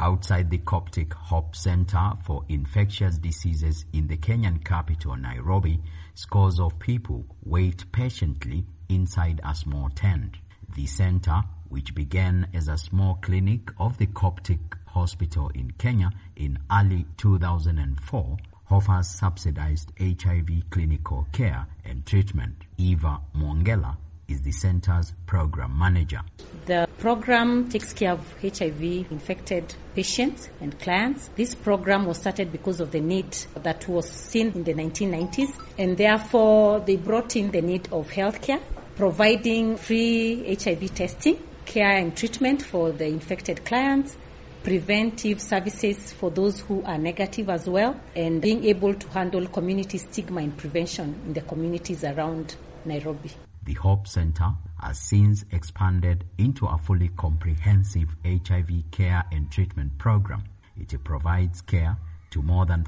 Outside the Coptic Hope Center for Infectious Diseases in the Kenyan capital, Nairobi, scores of people wait patiently inside a small tent. The center, which began as a small clinic of the Coptic Hospital in Kenya in early 2004, offers subsidized HIV clinical care and treatment. Eva Mwongela is the center's program manager. The program takes care of HIV-infected patients and clients. This program was started because of the need that was seen in the 1990s, and therefore they brought in the need of healthcare, providing free HIV testing, care and treatment for the infected clients, preventive services for those who are negative as well, and being able to handle community stigma and prevention in the communities around Nairobi. The Hope Center has since expanded into a fully comprehensive HIV care and treatment program. It provides care to more than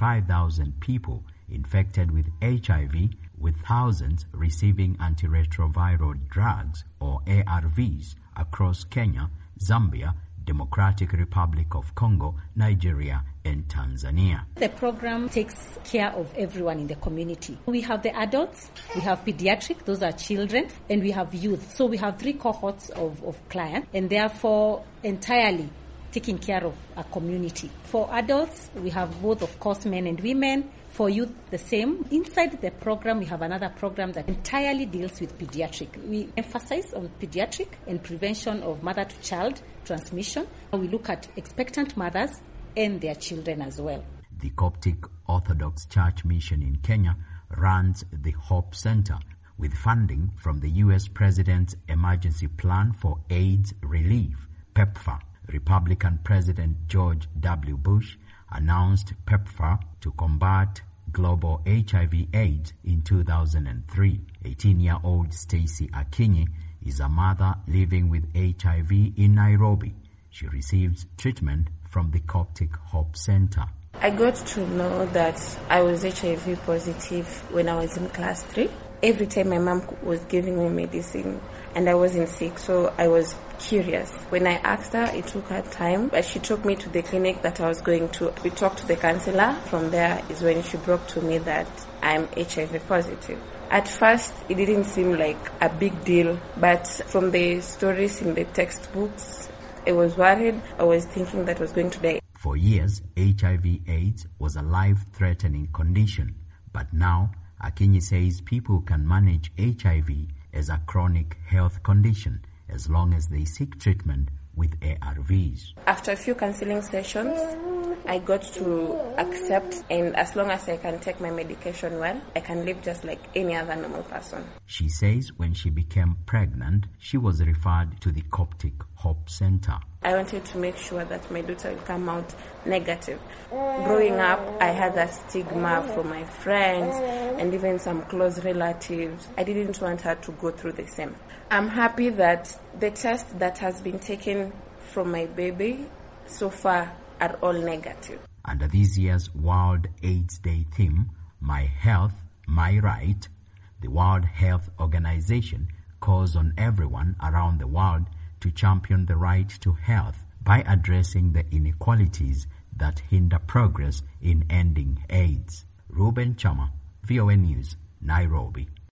55,000 people infected with HIV, with thousands receiving antiretroviral drugs or ARVs across Kenya, Zambia, Democratic Republic of Congo, Nigeria, and Tanzania. The program takes care of everyone in the community. We have the adults, we have pediatric, those are children, and we have youth. So we have 3 cohorts of clients, and therefore entirely taking care of a community. For adults, we have both, of course, men and women. For youth, the same. Inside the program, we have another program that entirely deals with pediatric. We emphasize on pediatric and prevention of mother-to-child transmission. We look at expectant mothers and their children as well. The Coptic Orthodox Church Mission in Kenya runs the Hope Center with funding from the U.S. President's Emergency Plan for AIDS Relief, PEPFAR. Republican President George W. Bush announced PEPFAR to combat global HIV/AIDS in 2003. 18-year-old Stacy Akinyi is a mother living with HIV in Nairobi. She receives treatment from the Coptic Hope Center. I got to know that I was HIV positive when I was in class 3. Every time my mom was giving me medicine and I wasn't sick, so I was curious. When I asked her, it took her time, but she took me to the clinic that I was going to. We talked to the counselor. From there is when she broke to me that I'm HIV positive. At first, it didn't seem like a big deal, but from the stories in the textbooks, I was worried. I was thinking that I was going to die. For years, HIV/AIDS was a life-threatening condition, but now Akinyi says people can manage HIV as a chronic health condition as long as they seek treatment with ARVs. After a few counseling sessions, I got to accept, and as long as I can take my medication well, I can live just like any other normal person. She says when she became pregnant, she was referred to the Coptic Hope Center. I wanted to make sure that my daughter will come out negative. Growing up, I had that stigma from my friends and even some close relatives. I didn't want her to go through the same. I'm happy that the tests that has been taken from my baby so far are all negative. Under this year's World AIDS Day theme, My Health, My Right, the World Health Organization calls on everyone around the world to champion the right to health by addressing the inequalities that hinder progress in ending AIDS. Ruben Chama, VOA News, Nairobi.